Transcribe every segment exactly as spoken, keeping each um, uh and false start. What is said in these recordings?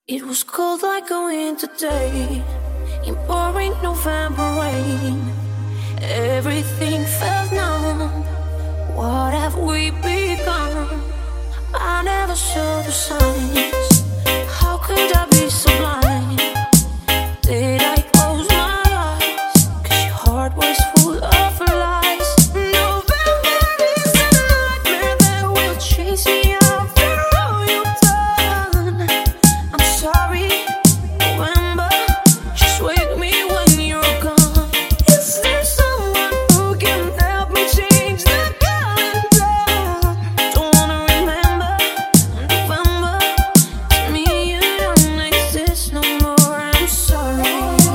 It was cold like a winter day in pouring November rain. Everything felt numb. What have we become? I never saw the signs. How could I be so blind? Did I close my eyes? 'Cause your heart was full of lies. November is a nightmare that will chase me after all you've done. I'm sorry, November, just wake me when you're gone. Is there someone who can help me change the calendar? Don't wanna remember November. To me you don't exist no more. I'm sorry.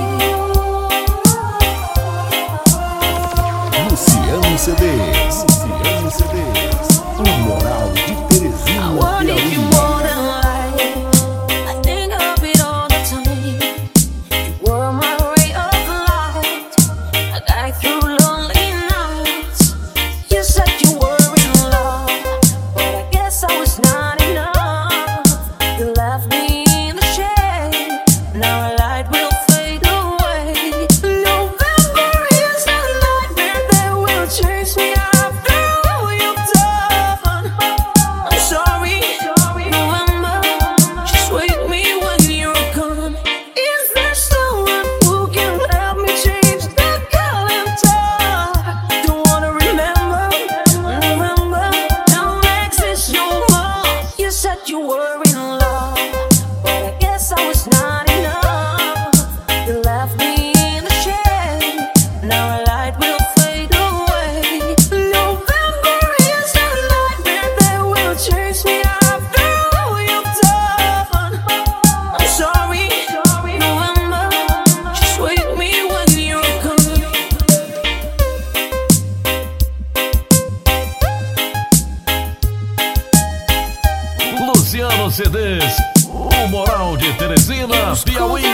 Luciano C Ds, Luciano C Ds, o Moral de Teresina, I want it you Piauí. more than life. I think of it all the time. You were my ray of light. I died through lonely nights. You said you were in love, but I guess I was not enough. You left me in the shade. Now our light will fade away. November is a nightmare that will chase me after all you've done. I'm sorry, November, just wake me when you're gone. Is there someone who can help me change the calendar? Don't wanna remember November, don't exist no more. You said you were in love, but I guess I was not enough. You left me in the shade. Now our light will fade away. November is a nightmare that will chase me after all you've done. I'm sorry, November, just wake me when you're gone. Luciano C Ds, o Moral de Teresina, Piauí.